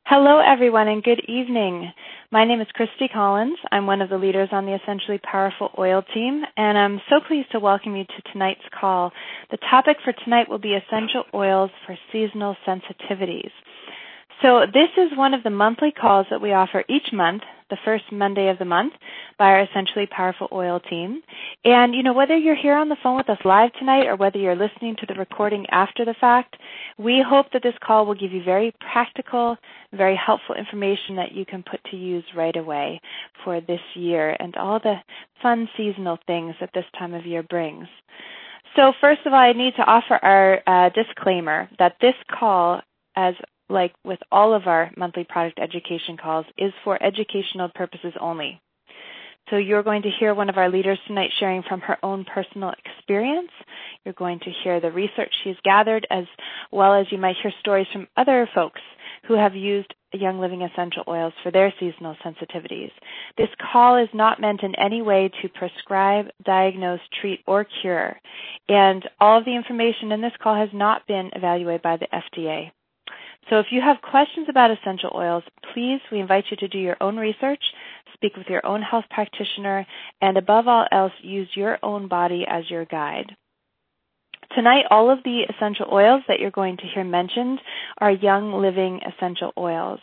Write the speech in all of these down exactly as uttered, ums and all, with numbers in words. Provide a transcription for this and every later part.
Hello, everyone, and good evening. My name is Christy Collins. I'm one of the leaders on the Essentially Powerful Oil team, and I'm so pleased to welcome you to tonight's call. The topic for tonight will be essential oils for seasonal sensitivities. So this is one of the monthly calls that we offer each month, the first Monday of the month, by our Essentially Powerful Oil team. And, you know, whether you're here on the phone with us live tonight or whether you're listening to the recording after the fact, we hope that this call will give you very practical, very helpful information that you can put to use right away for this year and all the fun seasonal things that this time of year brings. So first of all, I need to offer our uh, disclaimer that this call, as like with all of our monthly product education calls, is for educational purposes only. So you're going to hear one of our leaders tonight sharing from her own personal experience. You're going to hear the research she's gathered, as well as you might hear stories from other folks who have used Young Living essential oils for their seasonal sensitivities. This call is not meant in any way to prescribe, diagnose, treat, or cure. And all of the information in this call has not been evaluated by the F D A. So if you have questions about essential oils, please, we invite you to do your own research, speak with your own health practitioner, and above all else, use your own body as your guide. Tonight, all of the essential oils that you're going to hear mentioned are Young Living essential oils.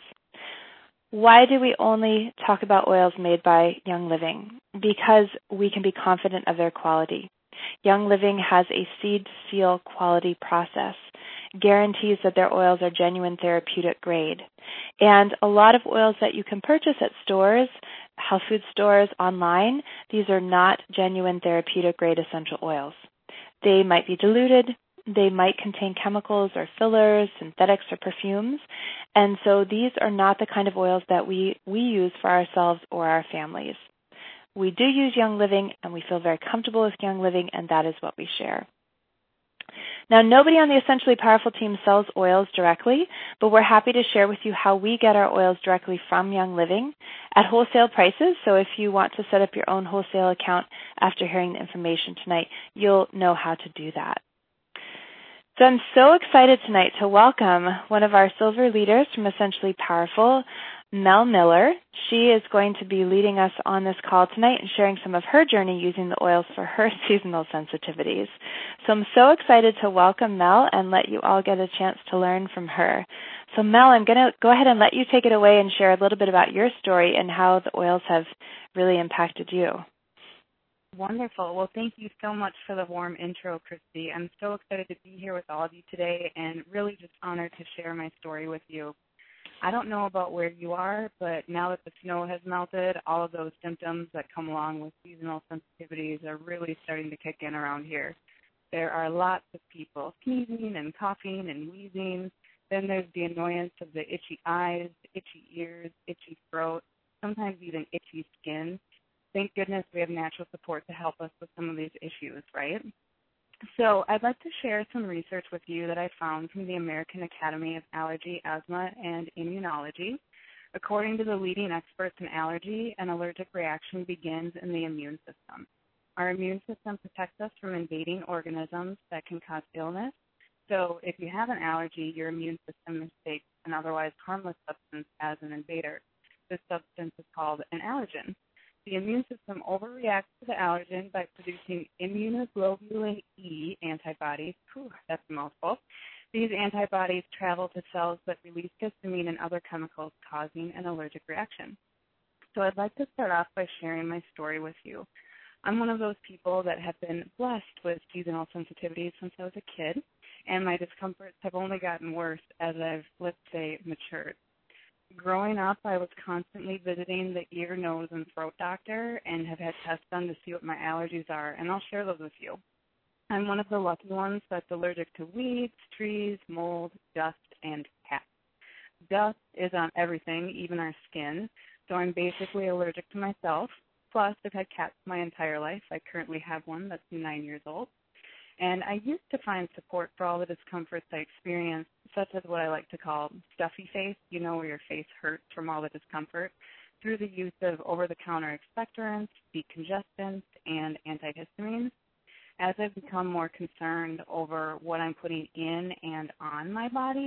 Why do we only talk about oils made by Young Living? Because we can be confident of their quality. Young Living has a seed seal quality process, guarantees that their oils are genuine therapeutic grade. And a lot of oils that you can purchase at stores, health food stores, online, these are not genuine therapeutic grade essential oils. They might be diluted, they might contain chemicals or fillers, synthetics or perfumes, and so these are not the kind of oils that we, we use for ourselves or our families. We do use Young Living, and we feel very comfortable with Young Living, and that is what we share. Now, nobody on the Essentially Powerful team sells oils directly, but we're happy to share with you how we get our oils directly from Young Living at wholesale prices. So if you want to set up your own wholesale account after hearing the information tonight, you'll know how to do that. So I'm so excited tonight to welcome one of our silver leaders from Essentially Powerful, Mel Miller. She is going to be leading us on this call tonight and sharing some of her journey using the oils for her seasonal sensitivities. So I'm so excited to welcome Mel and let you all get a chance to learn from her. So Mel, I'm going to go ahead and let you take it away and share a little bit about your story and how the oils have really impacted you. Wonderful. Well, thank you so much for the warm intro, Christy. I'm so excited to be here with all of you today and really just honored to share my story with you. I don't know about where you are, but now that the snow has melted, all of those symptoms that come along with seasonal sensitivities are really starting to kick in around here. There are lots of people sneezing and coughing and wheezing. Then there's the annoyance of the itchy eyes, itchy ears, itchy throat, sometimes even itchy skin. Thank goodness we have natural support to help us with some of these issues, right? So I'd like to share some research with you that I found from the American Academy of Allergy, Asthma, and Immunology. According to the leading experts in allergy, an allergic reaction begins in the immune system. Our immune system protects us from invading organisms that can cause illness. So if you have an allergy, your immune system mistakes an otherwise harmless substance as an invader. This substance is called an allergen. The immune system overreacts to the allergen by producing immunoglobulin E antibodies. Whew, that's a mouthful. These antibodies travel to cells that release histamine and other chemicals, causing an allergic reaction. So I'd like to start off by sharing my story with you. I'm one of those people that have been blessed with seasonal sensitivities since I was a kid, and my discomforts have only gotten worse as I've, let's say, matured. Growing up, I was constantly visiting the ear, nose, and throat doctor and have had tests done to see what my allergies are, and I'll share those with you. I'm one of the lucky ones that's allergic to weeds, trees, mold, dust, and cats. Dust is on everything, even our skin, so I'm basically allergic to myself. Plus, I've had cats my entire life. I currently have one that's nine years old. And I used to find support for all the discomforts I experienced, such as what I like to call stuffy face, you know, where your face hurts from all the discomfort, through the use of over-the-counter expectorants, decongestants, and antihistamines. As I've become more concerned over what I'm putting in and on my body,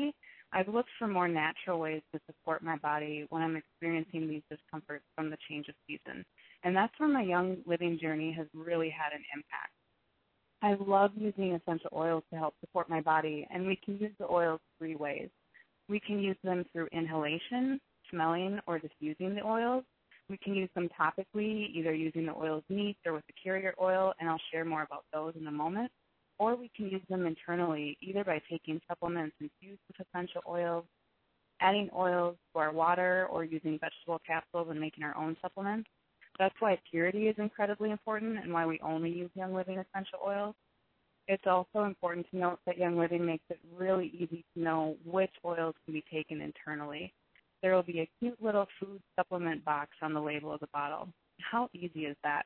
I've looked for more natural ways to support my body when I'm experiencing these discomforts from the change of season. And that's where my Young Living journey has really had an impact. I love using essential oils to help support my body, and we can use the oils three ways. We can use them through inhalation, smelling, or diffusing the oils. We can use them topically, either using the oils neat or with the carrier oil, and I'll share more about those in a moment. Or we can use them internally, either by taking supplements infused with essential oils, adding oils to our water, or using vegetable capsules and making our own supplements. That's why purity is incredibly important and why we only use Young Living essential oils. It's also important to note that Young Living makes it really easy to know which oils can be taken internally. There will be a cute little food supplement box on the label of the bottle. How easy is that?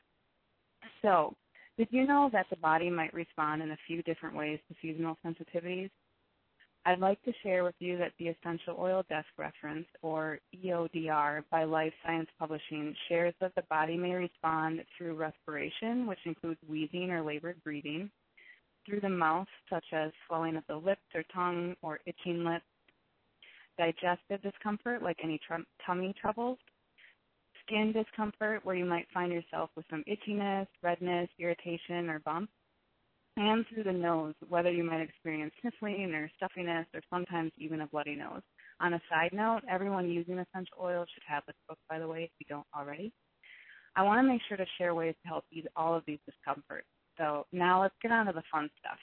So, did you know that the body might respond in a few different ways to seasonal sensitivities? I'd like to share with you that the Essential Oil Desk Reference, or E O D R, by Life Science Publishing shares that the body may respond through respiration, which includes wheezing or labored breathing, through the mouth, such as swelling of the lips or tongue or itching lips, digestive discomfort, like any tr- tummy troubles, skin discomfort, where you might find yourself with some itchiness, redness, irritation, or bumps, and through the nose, whether you might experience sniffling or stuffiness or sometimes even a bloody nose. On a side note, everyone using essential oils should have this book, by the way, if you don't already. I want to make sure to share ways to help ease all of these discomforts. So now let's get on to the fun stuff.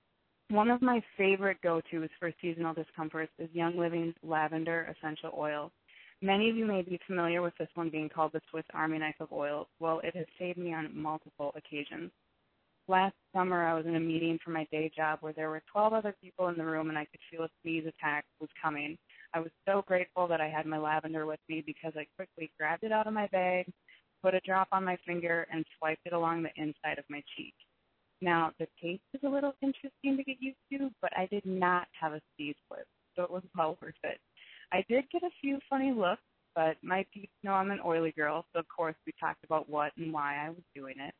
One of my favorite go-tos for seasonal discomforts is Young Living's lavender essential oil. Many of you may be familiar with this one being called the Swiss Army knife of oils. Well, it has saved me on multiple occasions. Last summer, I was in a meeting for my day job where there were twelve other people in the room, and I could feel a sneeze attack was coming. I was so grateful that I had my lavender with me because I quickly grabbed it out of my bag, put a drop on my finger, and swiped it along the inside of my cheek. Now, the taste is a little interesting to get used to, but I did not have a sneeze flip, so it was well worth it. I did get a few funny looks, but my peeps know I'm an oily girl, so of course we talked about what and why I was doing it.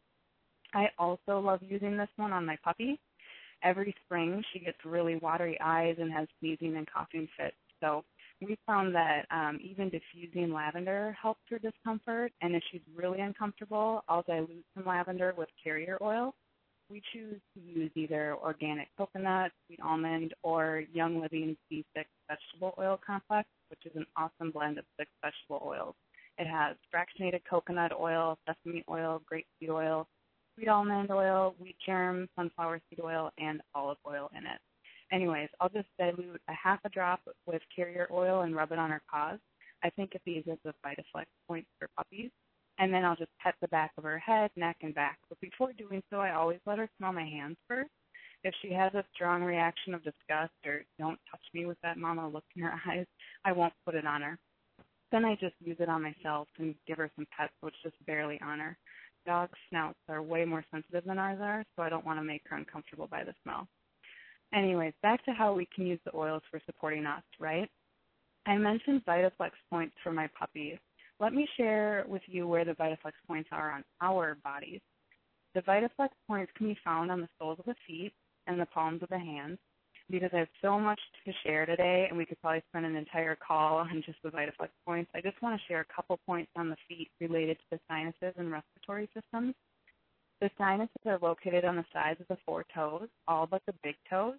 I also love using this one on my puppy. Every spring, she gets really watery eyes and has sneezing and coughing fits. So we found that um, even diffusing lavender helps her discomfort. And if she's really uncomfortable, I'll dilute some lavender with carrier oil. We choose to use either organic coconut, sweet almond, or Young Living's B six vegetable oil complex, which is an awesome blend of six vegetable oils. It has fractionated coconut oil, sesame oil, grapeseed oil, sweet almond oil, wheat germ, sunflower seed oil, and olive oil in it. Anyways, I'll just dilute a half a drop with carrier oil and rub it on her paws. I think of these as the VitaFlex points for puppies. And then I'll just pet the back of her head, neck, and back. But before doing so, I always let her smell my hands first. If she has a strong reaction of disgust or don't touch me with that mama look in her eyes, I won't put it on her. Then I just use it on myself and give her some pets, which just barely on her. Dog snouts are way more sensitive than ours are, so I don't want to make her uncomfortable by the smell. Anyways, back to how we can use the oils for supporting us, right? I mentioned VitaFlex points for my puppies. Let me share with you where the VitaFlex points are on our bodies. The VitaFlex points can be found on the soles of the feet and the palms of the hands. Because I have so much to share today, and we could probably spend an entire call on just the VitaFlex points, I just want to share a couple points on the feet related to the sinuses and respiratory systems. The sinuses are located on the sides of the four toes, all but the big toes.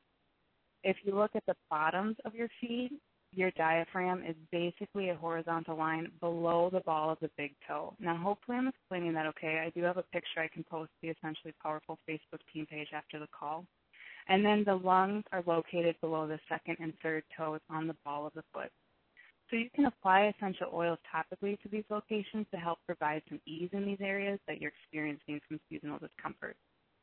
If you look at the bottoms of your feet, your diaphragm is basically a horizontal line below the ball of the big toe. Now, hopefully I'm explaining that okay. I do have a picture I can post to the Essentially Powerful Facebook team page after the call. And then the lungs are located below the second and third toes on the ball of the foot. So you can apply essential oils topically to these locations to help provide some ease in these areas that you're experiencing from seasonal discomfort.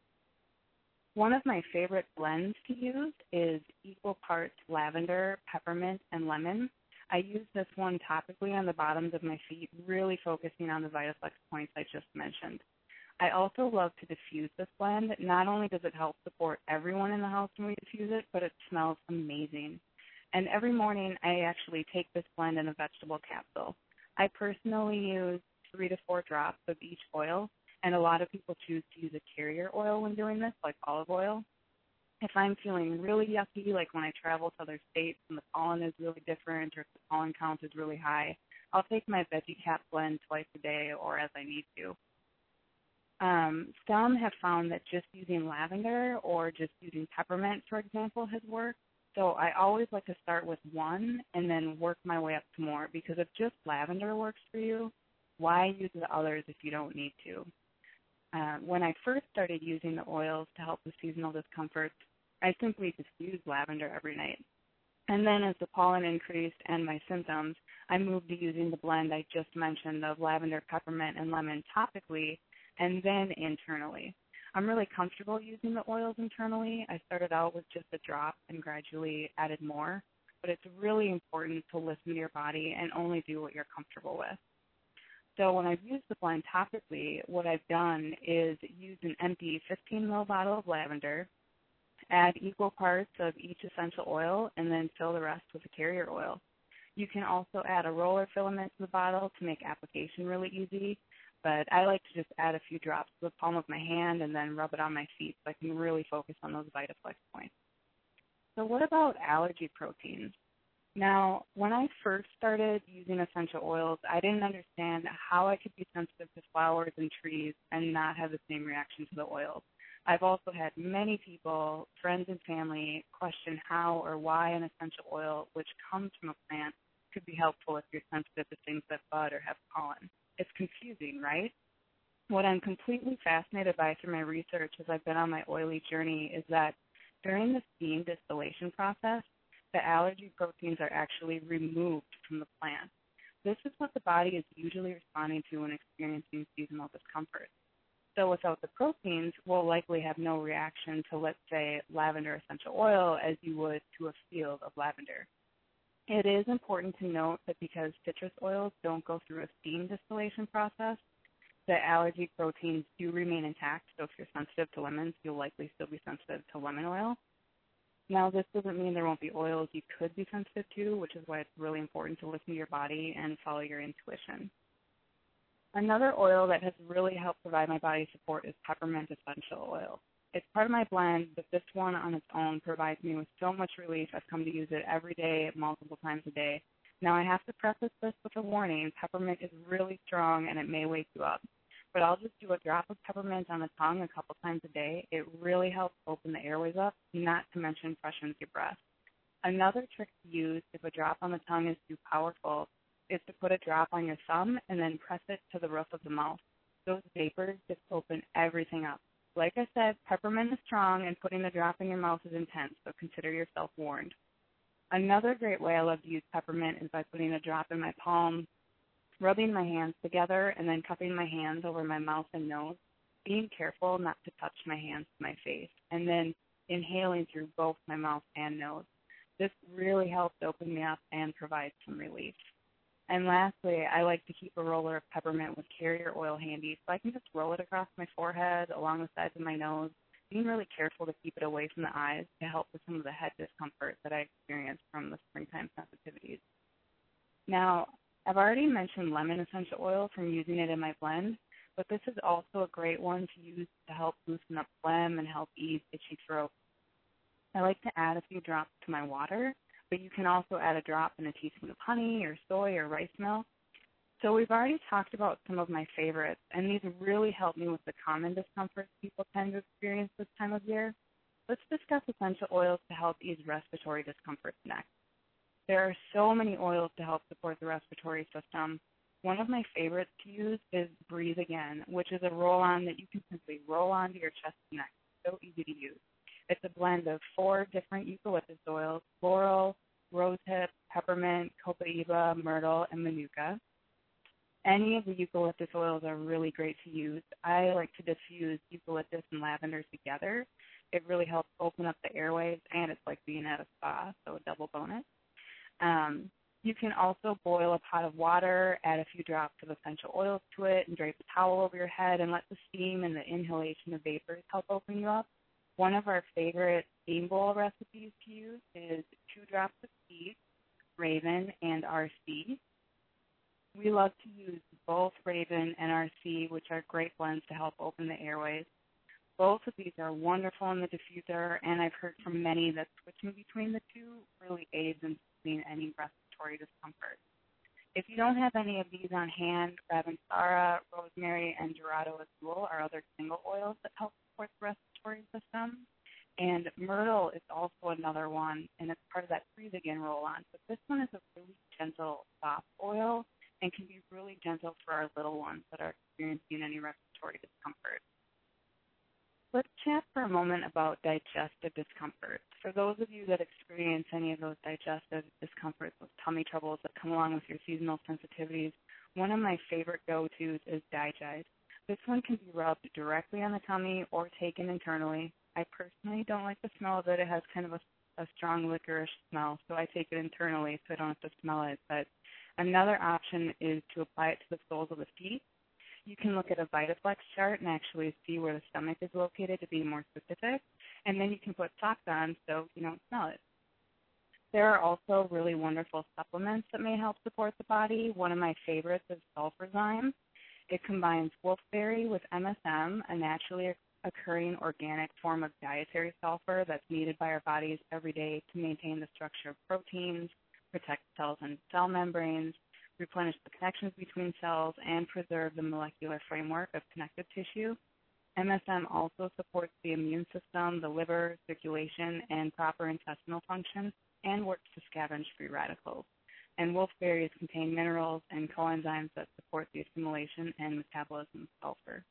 One of my favorite blends to use is equal parts lavender, peppermint, and lemon. I use this one topically on the bottoms of my feet, really focusing on the VitaFlex points I just mentioned. I also love to diffuse this blend. Not only does it help support everyone in the house when we diffuse it, but it smells amazing. And every morning I actually take this blend in a vegetable capsule. I personally use three to four drops of each oil, and a lot of people choose to use a carrier oil when doing this, like olive oil. If I'm feeling really yucky, like when I travel to other states and the pollen is really different or if the pollen count is really high, I'll take my Veggie Cap blend twice a day or as I need to. Um, some have found that just using lavender or just using peppermint, for example, has worked. So I always like to start with one and then work my way up to more, because if just lavender works for you, why use the others if you don't need to? Uh, when I first started using the oils to help with seasonal discomfort, I simply diffused lavender every night. And then as the pollen increased and my symptoms, I moved to using the blend I just mentioned of lavender, peppermint, and lemon topically and then internally. I'm really comfortable using the oils internally. I started out with just a drop and gradually added more, but it's really important to listen to your body and only do what you're comfortable with. So when I've used the blend topically, what I've done is use an empty fifteen milliliter bottle of lavender, add equal parts of each essential oil, and then fill the rest with a carrier oil. You can also add a roller filament to the bottle to make application really easy, but I like to just add a few drops to the palm of my hand and then rub it on my feet so I can really focus on those VitaFlex points. So what about allergy proteins? Now, when I first started using essential oils, I didn't understand how I could be sensitive to flowers and trees and not have the same reaction to the oils. I've also had many people, friends and family, question how or why an essential oil, which comes from a plant, could be helpful if you're sensitive to things that bud or have pollen. It's confusing, right? What I'm completely fascinated by through my research as I've been on my oily journey is that during the steam distillation process, the allergy proteins are actually removed from the plant. This is what the body is usually responding to when experiencing seasonal discomfort. So without the proteins, we'll likely have no reaction to, let's say, lavender essential oil as you would to a field of lavender. It is important to note that because citrus oils don't go through a steam distillation process, the allergy proteins do remain intact. So if you're sensitive to lemons, you'll likely still be sensitive to lemon oil. Now, this doesn't mean there won't be oils you could be sensitive to, which is why it's really important to listen to your body and follow your intuition. Another oil that has really helped provide my body support is peppermint essential oil. It's part of my blend, but this one on its own provides me with so much relief. I've come to use it every day, multiple times a day. Now, I have to preface this with a warning. Peppermint is really strong, and it may wake you up. But I'll just do a drop of peppermint on the tongue a couple times a day. It really helps open the airways up, not to mention freshens your breath. Another trick to use if a drop on the tongue is too powerful is to put a drop on your thumb and then press it to the roof of the mouth. Those vapors just open everything up. Like I said, peppermint is strong, and putting the drop in your mouth is intense, so consider yourself warned. Another great way I love to use peppermint is by putting a drop in my palm, rubbing my hands together, and then cupping my hands over my mouth and nose, being careful not to touch my hands to my face, and then inhaling through both my mouth and nose. This really helps open me up and provide some relief. And lastly, I like to keep a roller of peppermint with carrier oil handy so I can just roll it across my forehead, along the sides of my nose, being really careful to keep it away from the eyes to help with some of the head discomfort that I experience from the springtime sensitivities. Now, I've already mentioned lemon essential oil from using it in my blend, but this is also a great one to use to help loosen up phlegm and help ease itchy throat. I like to add a few drops to my water, but you can also add a drop in a teaspoon of honey or soy or rice milk. So we've already talked about some of my favorites, and these really help me with the common discomfort people tend to experience this time of year. Let's discuss essential oils to help ease respiratory discomfort next. There are so many oils to help support the respiratory system. One of my favorites to use is Breathe Again, which is a roll-on that you can simply roll onto your chest and neck. So easy to use. It's a blend of four different eucalyptus oils: floral, rosehip, peppermint, copaiba, myrtle, and manuka. Any of the eucalyptus oils are really great to use. I like to diffuse eucalyptus and lavender together. It really helps open up the airways, and it's like being at a spa, so a double bonus. Um, you can also boil a pot of water, add a few drops of essential oils to it, and drape a towel over your head and let the steam and the inhalation of vapors help open you up. One of our favorite steam bowl recipes to use is two drops of tea, Raven, and R C. We love to use both Raven and R C, which are great blends to help open the airways. Both of these are wonderful in the diffuser, and I've heard from many that switching between the two really aids in soothing any respiratory discomfort. If you don't have any of these on hand, Ravensara, rosemary, and Dorado Azul are other single oils that help support the respiratory system. And myrtle is also another one, and it's part of that breathe again roll-on. But this one is a really gentle, soft oil and can be really gentle for our little ones that are experiencing any respiratory discomfort. Let's chat for a moment about digestive discomfort. For those of you that experience any of those digestive discomforts, those tummy troubles that come along with your seasonal sensitivities, one of my favorite go-tos is Digide. This one can be rubbed directly on the tummy or taken internally. I personally don't like the smell of it. It has kind of a, a strong licorice smell, so I take it internally so I don't have to smell it. But another option is to apply it to the soles of the feet. You can look at a VitaFlex chart and actually see where the stomach is located to be more specific, and then you can put socks on so you don't smell it. There are also really wonderful supplements that may help support the body. One of my favorites is Sulfurzyme. It combines wolfberry with M S M, a naturally occurring organic form of dietary sulfur that's needed by our bodies every day to maintain the structure of proteins, protect cells and cell membranes, replenish the connections between cells, and preserve the molecular framework of connective tissue. M S M also supports the immune system, the liver, circulation, and proper intestinal function, and works to scavenge free radicals. And wolfberries contain minerals and coenzymes that support the assimilation and metabolism of sulfur.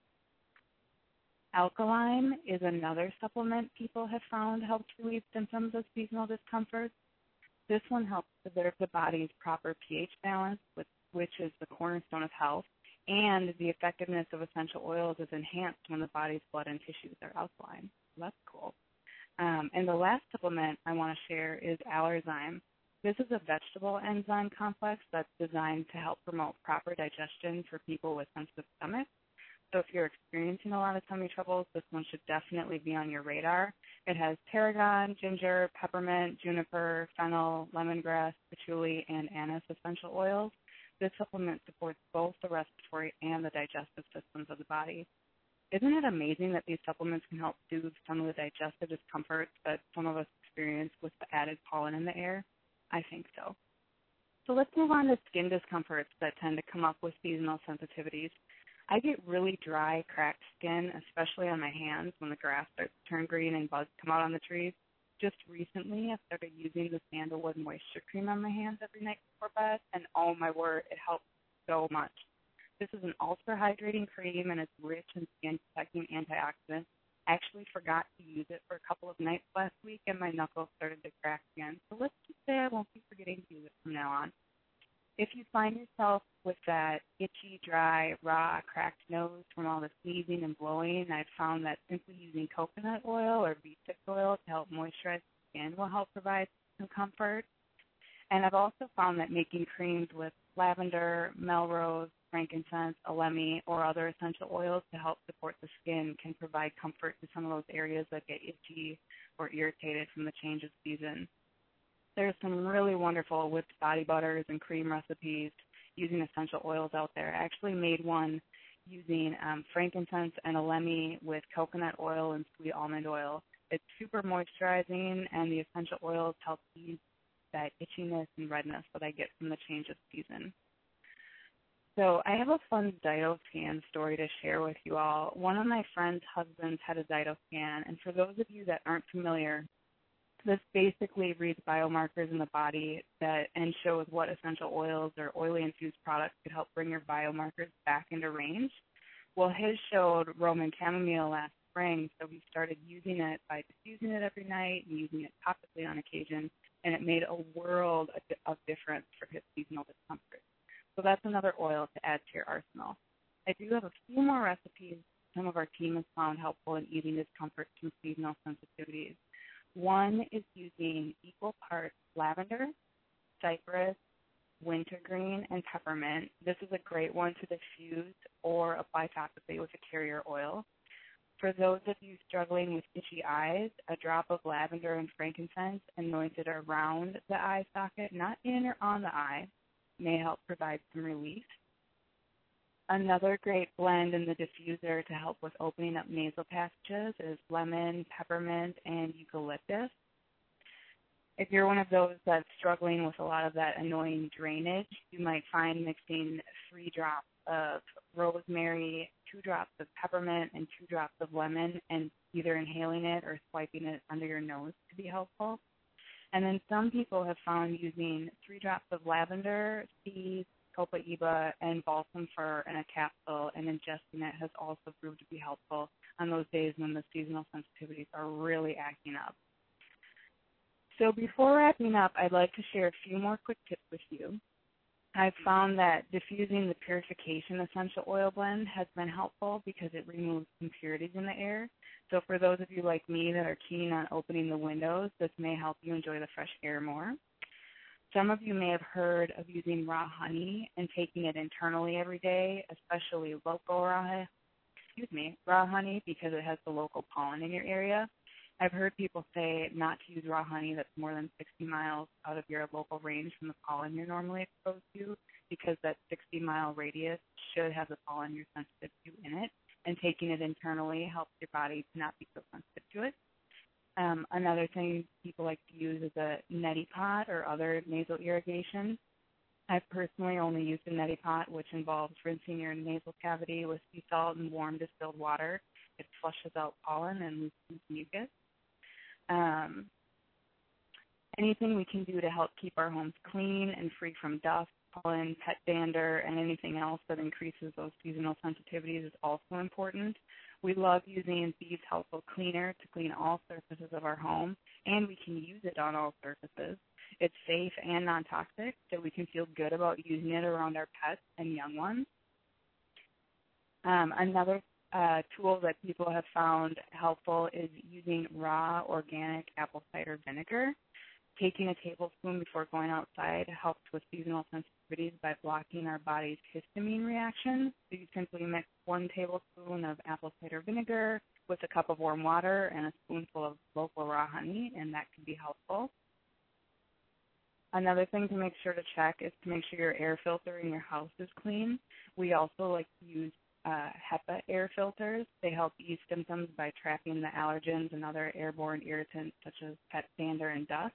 Alkaline is another supplement people have found helps relieve symptoms of seasonal discomfort. This one helps preserve the body's proper pH balance, which is the cornerstone of health, and the effectiveness of essential oils is enhanced when the body's blood and tissues are alkaline. That's cool. Um, and the last supplement I want to share is Allerzyme. This is a vegetable enzyme complex that's designed to help promote proper digestion for people with sensitive stomachs. So if you're experiencing a lot of tummy troubles, this one should definitely be on your radar. It has tarragon, ginger, peppermint, juniper, fennel, lemongrass, patchouli, and anise essential oils. This supplement supports both the respiratory and the digestive systems of the body. Isn't it amazing that these supplements can help soothe some of the digestive discomforts that some of us experience with the added pollen in the air? I think so. So let's move on to skin discomforts that tend to come up with seasonal sensitivities. I get really dry, cracked skin, especially on my hands when the grass starts to turn green and bugs come out on the trees. Just recently, I started using the Sandalwood Moisture Cream on my hands every night before bed, and oh my word, it helps so much. This is an ultra-hydrating cream, and it's rich in skin-protecting antioxidants. I actually forgot to use it for a couple of nights last week, and my knuckles started to crack again. So let's just say I won't be forgetting to use it from now on. If you find yourself with that itchy, dry, raw, cracked nose from all the sneezing and blowing, I've found that simply using coconut oil or beet tips oil to help moisturize the skin will help provide some comfort. And I've also found that making creams with lavender, melrose, frankincense, elemi, or other essential oils to help support the skin can provide comfort to some of those areas that get itchy or irritated from the change of season. There's some really wonderful whipped body butters and cream recipes using essential oils out there. I actually made one using um, frankincense and elemi with coconut oil and sweet almond oil. It's super moisturizing, and the essential oils help ease that itchiness and redness that I get from the change of season. So I have a fun Zytoscan story to share with you all. One of my friend's husbands had a Zytoscan, and for those of you that aren't familiar, this basically reads biomarkers in the body that and shows what essential oils or oily infused products could help bring your biomarkers back into range. Well, his showed Roman chamomile last spring, so we started using it by diffusing it every night and using it topically on occasion, and it made a world of difference for his seasonal discomfort. So that's another oil to add to your arsenal. I do have a few more recipes some of our team has found helpful in easing discomfort from seasonal sensitivities. One is using equal parts lavender, cypress, wintergreen, and peppermint. This is a great one to diffuse or apply topically with a carrier oil. For those of you struggling with itchy eyes, a drop of lavender and frankincense anointed around the eye socket, not in or on the eye, may help provide some relief. Another great blend in the diffuser to help with opening up nasal passages is lemon, peppermint, and eucalyptus. If you're one of those that's struggling with a lot of that annoying drainage, you might find mixing three drops of rosemary, two drops of peppermint, and two drops of lemon, and either inhaling it or swiping it under your nose to be helpful. And then some people have found using three drops of lavender, seeds, copaiba, and balsam fir in a capsule and ingesting it has also proved to be helpful on those days when the seasonal sensitivities are really acting up. So before wrapping up, I'd like to share a few more quick tips with you. I've found that diffusing the purification essential oil blend has been helpful because it removes impurities in the air. So for those of you like me that are keen on opening the windows, this may help you enjoy the fresh air more. Some of you may have heard of using raw honey and taking it internally every day, especially local raw, excuse me, raw honey because it has the local pollen in your area. I've heard people say not to use raw honey that's more than sixty miles out of your local range from the pollen you're normally exposed to because that sixty mile radius should have the pollen you're sensitive to in it, and taking it internally helps your body to not be so sensitive to it. Um, another thing people like to use is a neti pot or other nasal irrigation. I've personally only used a neti pot, which involves rinsing your nasal cavity with sea salt and warm distilled water. It flushes out pollen and loosens mucus. Um, anything we can do to help keep our homes clean and free from dust, pollen, pet dander, and anything else that increases those seasonal sensitivities is also important. We love using Bee's Household Cleaner to clean all surfaces of our home, and we can use it on all surfaces. It's safe and non-toxic, so we can feel good about using it around our pets and young ones. Um, another uh, tool that people have found helpful is using raw organic apple cider vinegar. Taking a tablespoon before going outside helps with seasonal sensitivities by blocking our body's histamine reaction. So you simply mix one tablespoon of apple cider vinegar with a cup of warm water and a spoonful of local raw honey, and that can be helpful. Another thing to make sure to check is to make sure your air filter in your house is clean. We also like to use uh, HEPA air filters. They help ease symptoms by trapping the allergens and other airborne irritants such as pet dander and dust.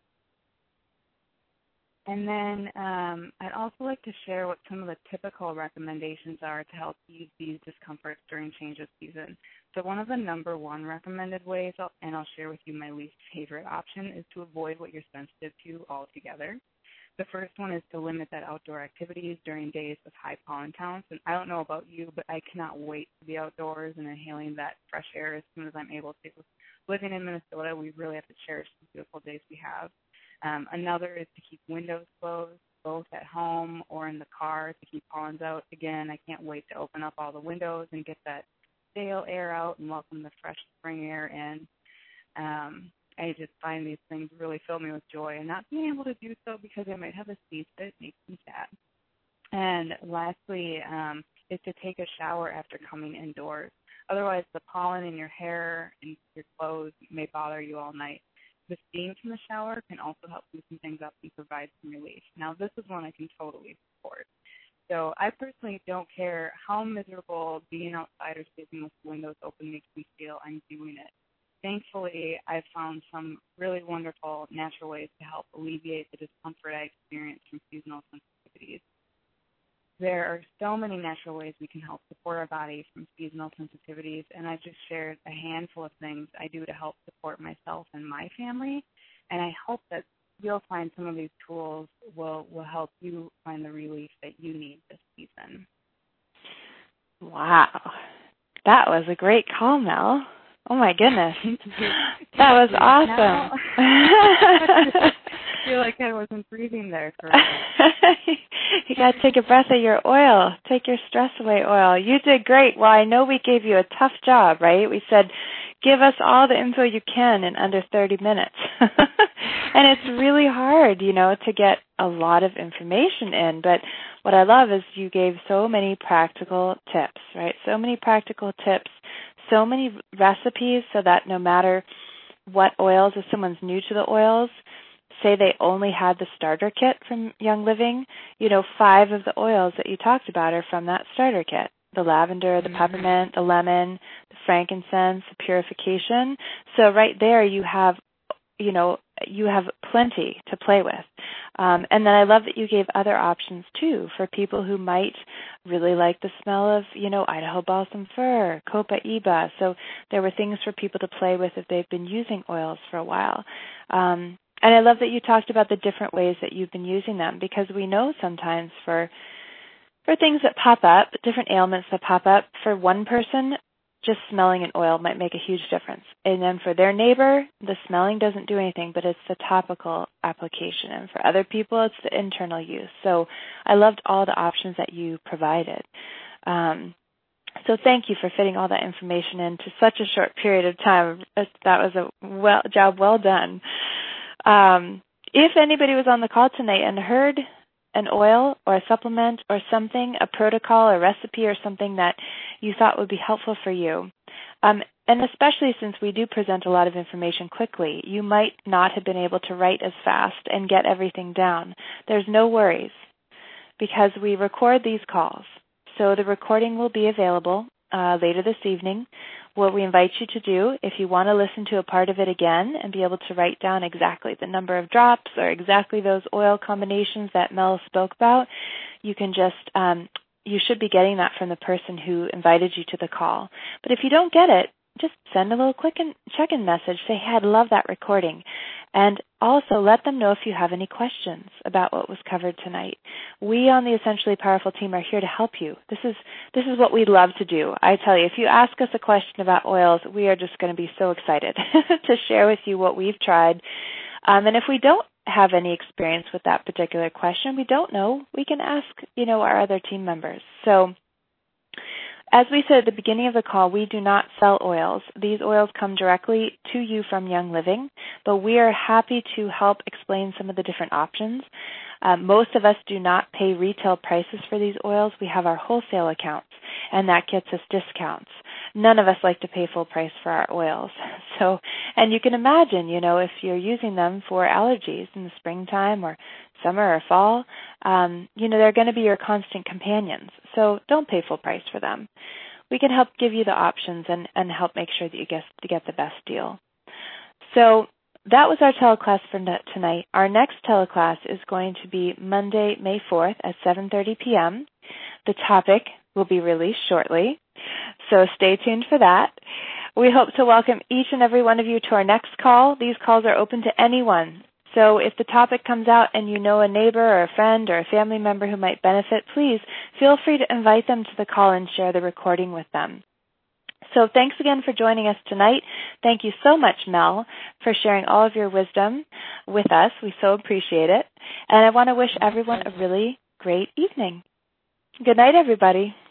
And then um, I'd also like to share what some of the typical recommendations are to help ease these discomforts during change of season. So one of the number one recommended ways, and I'll share with you my least favorite option, is to avoid what you're sensitive to altogether. The first one is to limit that outdoor activities during days with high pollen counts. And I don't know about you, but I cannot wait to be outdoors and inhaling that fresh air as soon as I'm able to. Living in Minnesota, we really have to cherish the beautiful days we have. Um, another is to keep windows closed, both at home or in the car to keep pollens out. Again, I can't wait to open up all the windows and get that stale air out and welcome the fresh spring air in. Um, I just find these things really fill me with joy, and not being able to do so because I might have a sneeze fit makes me sad. And lastly um, is to take a shower after coming indoors. Otherwise, the pollen in your hair and your clothes may bother you all night. The steam from the shower can also help loosen things up and provide some relief. Now, this is one I can totally support. So I personally don't care how miserable being outside or sleeping with the windows open makes me feel. I'm doing it. Thankfully, I've found some really wonderful natural ways to help alleviate the discomfort I experience from seasonal sensitivities. There are so many natural ways we can help support our body from seasonal sensitivities, and I've just shared a handful of things I do to help support myself and my family, and I hope that you'll find some of these tools will, will help you find the relief that you need this season. Wow. That was a great call, Mel. Oh, my goodness. That was awesome. I feel like I wasn't breathing there for a minute. You got to take a breath of your oil. Take your stress away oil. You did great. Well, I know we gave you a tough job, right? We said, give us all the info you can in under thirty minutes. And it's really hard, you know, to get a lot of information in. But what I love is you gave so many practical tips, right? So many practical tips, so many recipes so that no matter what oils, if someone's new to the oils, say they only had the starter kit from Young Living, you know, five of the oils that you talked about are from that starter kit. the lavender, the Mm-hmm. peppermint, the lemon, the frankincense, the purification. So right there you have, you know, you have plenty to play with. Um, and then I love that you gave other options too for people who might really like the smell of, you know, Idaho balsam fir, copaiba. So there were things for people to play with if they've been using oils for a while. Um, and I love that you talked about the different ways that you've been using them, because we know sometimes for for things that pop up, different ailments that pop up, for one person, just smelling an oil might make a huge difference. And then for their neighbor, the smelling doesn't do anything, but it's the topical application. And for other people, it's the internal use. So I loved all the options that you provided. Um, so thank you for fitting all that information into such a short period of time. That was a well, job well done. Um, if anybody was on the call tonight and heard an oil or a supplement or something, a protocol, a recipe or something that you thought would be helpful for you, um, and especially since we do present a lot of information quickly, you might not have been able to write as fast and get everything down. There's no worries, because we record these calls. So the recording will be available uh, later this evening. What we invite you to do, if you want to listen to a part of it again and be able to write down exactly the number of drops or exactly those oil combinations that Mel spoke about, you can just, um, you should be getting that from the person who invited you to the call. But if you don't get it, just send a little quick and check-in message. Say, hey, I'd love that recording. And also let them know if you have any questions about what was covered tonight. We on the Essentially Powerful team are here to help you. This is this is what we love to do. I tell you, if you ask us a question about oils, we are just going to be so excited to share with you what we've tried. Um, and if we don't have any experience with that particular question, we don't know, we can ask, you know, our other team members. So as we said at the beginning of the call, we do not sell oils. These oils come directly to you from Young Living, but we are happy to help explain some of the different options. Uh, most of us do not pay retail prices for these oils. We have our wholesale accounts, and that gets us discounts. None of us like to pay full price for our oils. So, and you can imagine, you know, if you're using them for allergies in the springtime or summer or fall, um, you know, they're going to be your constant companions. So don't pay full price for them. We can help give you the options and, and help make sure that you get, to get the best deal. So that was our teleclass for tonight. Our next teleclass is going to be Monday, May fourth at seven thirty p.m. The topic will be released shortly, so stay tuned for that. We hope to welcome each and every one of you to our next call. These calls are open to anyone. So if the topic comes out and you know a neighbor or a friend or a family member who might benefit, please feel free to invite them to the call and share the recording with them. So thanks again for joining us tonight. Thank you so much, Mel, for sharing all of your wisdom with us. We so appreciate it. And I want to wish everyone a really great evening. Good night, everybody.